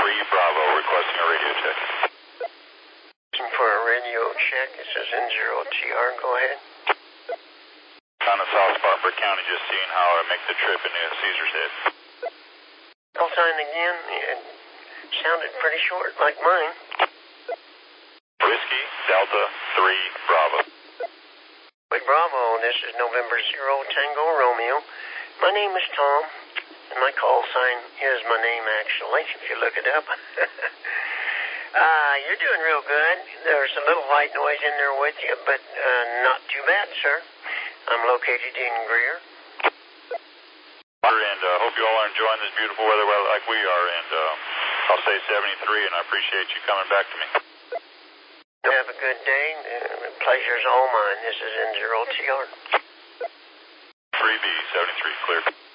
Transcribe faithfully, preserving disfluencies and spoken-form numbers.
three Bravo, requesting a radio check. For a radio check, this is N zero T R, go ahead. On the South Spartanburg County, just seeing how I make the trip into Caesar's Head. Call sign again, it sounded pretty short, like mine. Whiskey, Delta, three Bravo. Wait, Bravo, this is November zero Tango Romeo. My name is Tom, and my call sign is my name, actually, if you look it up. uh, you're doing real good. There's a little white noise in there with you, but uh, not too bad, sir. I'm located in Greer. And I uh, hope you all are enjoying this beautiful weather like we are, and uh, I'll say seventy-three, and I appreciate you coming back to me. Have a good day. The pleasure's all mine. This is N zero T R. three B, seventy-three, clear.